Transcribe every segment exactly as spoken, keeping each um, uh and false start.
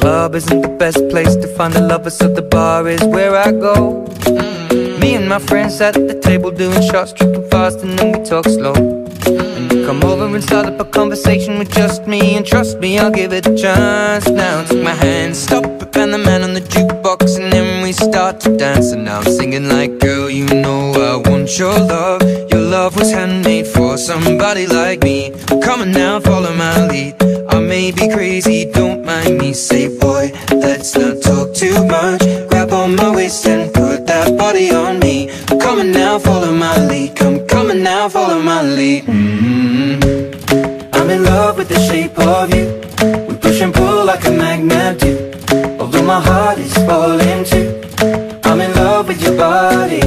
club isn't the best place to find a lover, so the bar is where I go. mm. Me and my friends at the table doing shots, tripping fast, and then we talk slow. And you come over and start up a conversation with just me, and trust me, I'll give it a chance. Now take my hand, stop it, and the man on the jukebox, and then we start to dance. And now I'm singing like, girl, you know I want your love. Your love was handmade for somebody like me. Come on now, follow my lead. I may be crazy, don't mind me. Say, boy, let's not talk too much. Grab on my waist and put that body on me. Come on now, follow my lead. Come, come on now, follow my lead. mm-hmm. I'm in love with the shape of you. We push and pull like a magnet do. Although my heart is falling too, I'm in love with your body.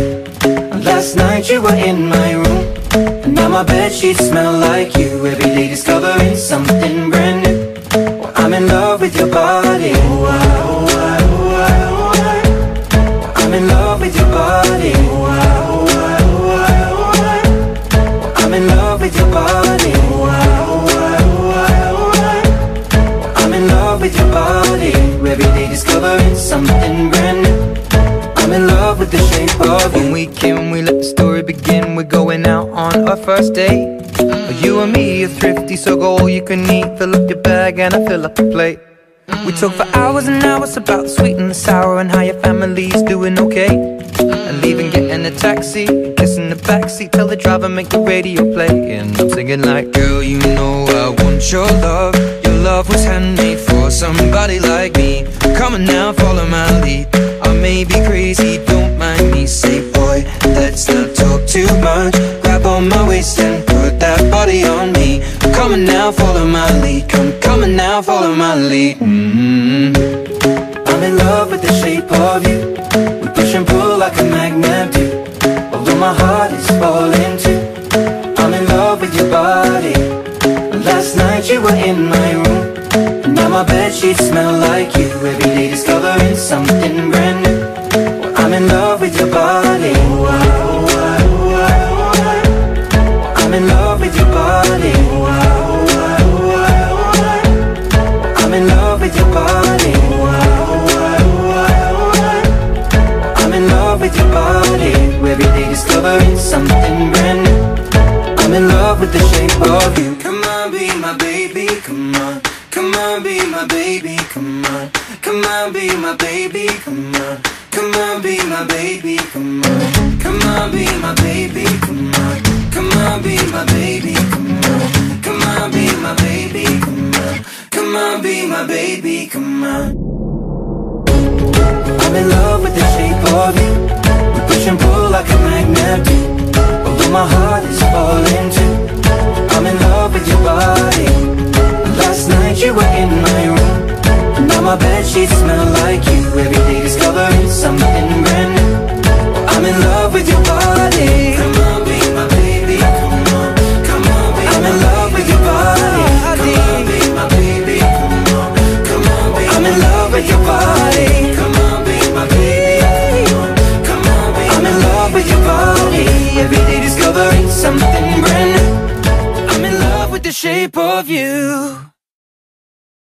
Last night you were in my room, and now my bedsheets smell like you. Every day discovering something brand new. Well, I'm in love with your body. Oh, I, oh, I, oh, I, oh, I. Well, I'm in love with your body. Oh, I, oh, I, oh, I, oh, I. Well, I'm in love with your body. Oh, I, oh, I, oh, I, oh, I. Well, I'm in love with your body. Every day discovering something brand new. I'm in love with the shape of you. When we came, we let the story begin. We're going out on our first date. mm. You and me are thrifty, so go all you can eat. Fill up your bag and I fill up the plate. mm. We talk for hours and hours about the sweet and the sour, and how your family's doing okay. mm. And leaving, getting a taxi, kissing the backseat, tell the driver make the radio play. And I'm singing like, girl, you know I want your love. Your love was handmade for somebody like me. Come on now, follow my lead. I may be crazy, don't mind me. Say, boy, let's not talk too much. Grab on my waist and put that body on me. Come on now, follow my lead. Come, come on now, follow my lead. mm-hmm. I'm in love with the shape of you. We push and pull like a magnet do. Although my heart is falling too, I'm in love with your body. Last night you were in my room, and now my bedsheets smell like you. Every day discovering something brand new. Well, I'm in love with your body. Oh, I, oh, I, oh, I, oh, I. Well, I'm in love with your body. Oh, I, oh, I, oh, I, oh, I. Well, I'm in love with your body. Oh, I, oh, I, oh, I, oh, I. Well, I'm in love with your body. Every day discovering something brand new. I'm in love with the shape of you. Come on, be my baby, come on. Come on, be my baby, come on. Come on, be my baby, come on. Come on, be my baby, come on. Come on, be my baby, come on. Come on, be my baby, come on. Come on, be my baby, come on. Come on, be my baby, come on. I'm in love with the shape of you. We push and pull like a magnet do. Although my heart is falling too, I'm in love with your body. Last night you were in my room, and now my bedsheets smell like you. Every day discovering something brand new. Well, I'm in love with your body. Come on, be my baby, come on. Come on, be I'm in love with your body. Come on, be my baby, come on. Come on, be I'm in love with your body. Come on, be my baby, come on. Come on, be I'm in love with your body. Every day discovering something brand new. I'm in love with the shape of you.